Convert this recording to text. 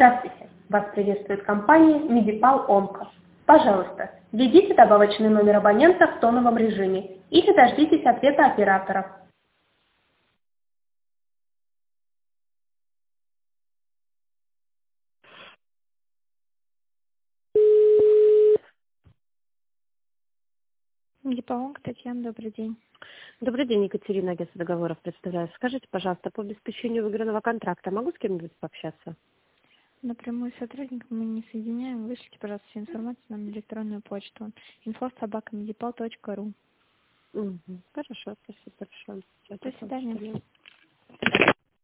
Здравствуйте. Вас приветствует компания Medipal Onco. Пожалуйста, введите добавочный номер абонента в тоновом режиме или дождитесь ответа операторов. Медипал, Татьяна, добрый день. Добрый день, Екатерина, агентство договоров представляю. Скажите, пожалуйста, по обеспечению выигранного контракта могу с кем-нибудь пообщаться? Напрямую с сотрудником мы не соединяем. Вышлите, пожалуйста, всю информацию нам на электронную почту. info@medipal.ru. Хорошо, спасибо большое. До свидания.